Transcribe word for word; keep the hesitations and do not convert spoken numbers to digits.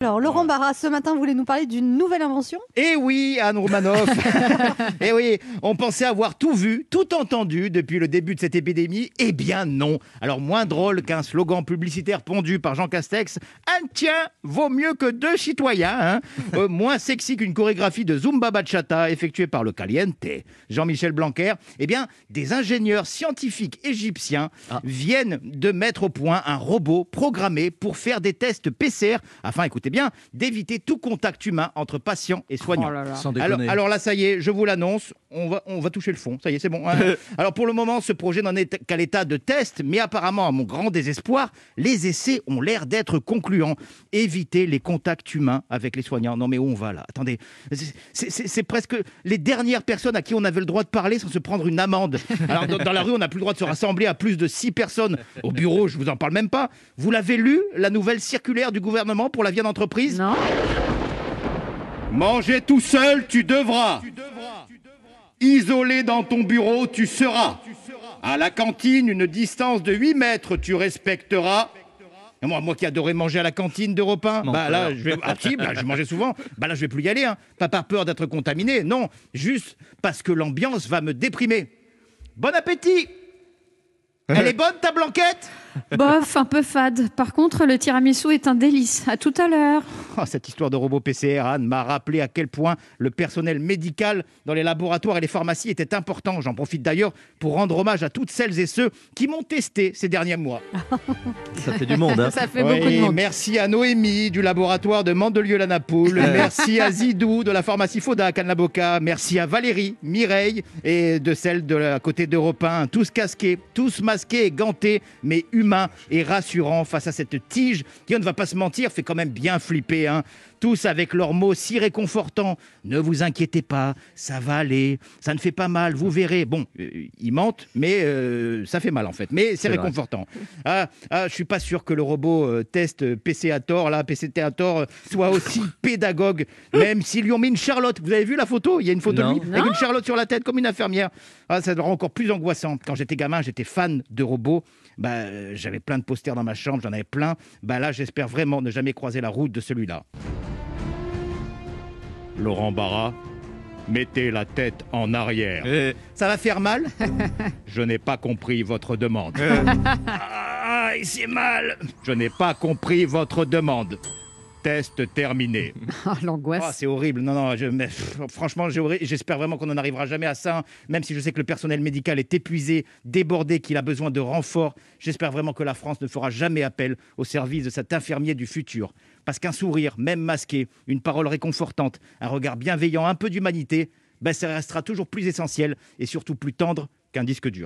Alors, Laurent Barra, ce matin, vous voulez nous parler d'une nouvelle invention ? Eh oui, Anne Romanoff. Eh oui, on pensait avoir tout vu, tout entendu depuis le début de cette épidémie. Eh bien non. Alors, moins drôle qu'un slogan publicitaire pondu par Jean Castex. Un tien vaut mieux que deux citoyens. Hein euh, moins sexy qu'une chorégraphie de Zumba Bachata effectuée par le Caliente, Jean-Michel Blanquer. Eh bien, des ingénieurs scientifiques égyptiens ah. viennent de mettre au point un robot programmé pour faire des tests P C R afin, écoutez bien, d'éviter tout contact humain entre patients et soignants. Oh là là. Sans alors, alors là, ça y est, je vous l'annonce, on va, on va toucher le fond. Ça y est, c'est bon. Hein. Alors pour le moment, ce projet n'en est qu'à l'état de test, mais apparemment, à mon grand désespoir, les essais ont l'air d'être concluants. Éviter les contacts humains avec les soignants. Non mais où on va là ? Attendez, c'est, c'est, c'est, c'est presque les dernières personnes à qui on avait le droit de parler sans se prendre une amende. Alors dans, dans la rue, on n'a plus le droit de se rassembler à plus de six personnes. Au bureau, je vous en parle même pas. Vous l'avez lu, la nouvelle circulaire du gouvernement pour la vie en entreprise ? Non. Manger tout seul, tu devras. tu devras. Isolé dans ton bureau, tu seras. À la cantine, une distance de huit mètres, tu respecteras. Et moi, moi qui adorais manger à la cantine d'Europe un, bah là, je vais, ah, si, bah, je mangeais souvent. Bah là, je vais plus y aller, hein. Pas par peur d'être contaminé, non, juste parce que l'ambiance va me déprimer. Bon appétit. Elle est bonne ta blanquette ? Bof, un peu fade. Par contre, le tiramisu est un délice. À tout à l'heure. Oh, cette histoire de robot P C R, Anne, m'a rappelé à quel point le personnel médical dans les laboratoires et les pharmacies était important. J'en profite d'ailleurs pour rendre hommage à toutes celles et ceux qui m'ont testé ces derniers mois. Ça fait du monde, hein. Ça fait oui, beaucoup de monde. Merci à Noémie du laboratoire de Mandelieu-la-Napoule. Merci à Zidou de la pharmacie Foda à Boca. Merci à Valérie, Mireille et de celle de la côté d'Europe un. Tous casqués, tous masqués et gantés, mais humain et rassurant face à cette tige qui, on ne va pas se mentir, fait quand même bien flipper. Hein. Tous avec leurs mots si réconfortants. Ne vous inquiétez pas, ça va aller, ça ne fait pas mal, vous verrez. Bon, euh, ils mentent, mais euh, ça fait mal en fait. Mais c'est, c'est réconfortant. Ah, ah, je suis pas sûr que le robot euh, test P C à tort, là, P C T à tort, soit aussi pédagogue, même s'ils lui ont mis une Charlotte. Vous avez vu la photo ? Il y a une photo non. de lui avec une Charlotte sur la tête, comme une infirmière. Ah, ça rend encore plus angoissant. Quand j'étais gamin, j'étais fan de robots. Bah, euh, j'avais plein de posters dans ma chambre, j'en avais plein. Bah là, j'espère vraiment ne jamais croiser la route de celui-là. Laurent Barra, mettez la tête en arrière. Euh... Ça va faire mal ? Je n'ai pas compris votre demande. Euh... Ah, c'est mal. Je n'ai pas compris votre demande. Test terminé. Oh, l'angoisse. Oh, c'est horrible. Non, non, je, mais, pff, franchement, j'espère vraiment qu'on n'en arrivera jamais à ça. Hein. Même si je sais que le personnel médical est épuisé, débordé, qu'il a besoin de renforts. J'espère vraiment que la France ne fera jamais appel au service de cet infirmier du futur. Parce qu'un sourire, même masqué, une parole réconfortante, un regard bienveillant, un peu d'humanité, ben, ça restera toujours plus essentiel et surtout plus tendre qu'un disque dur.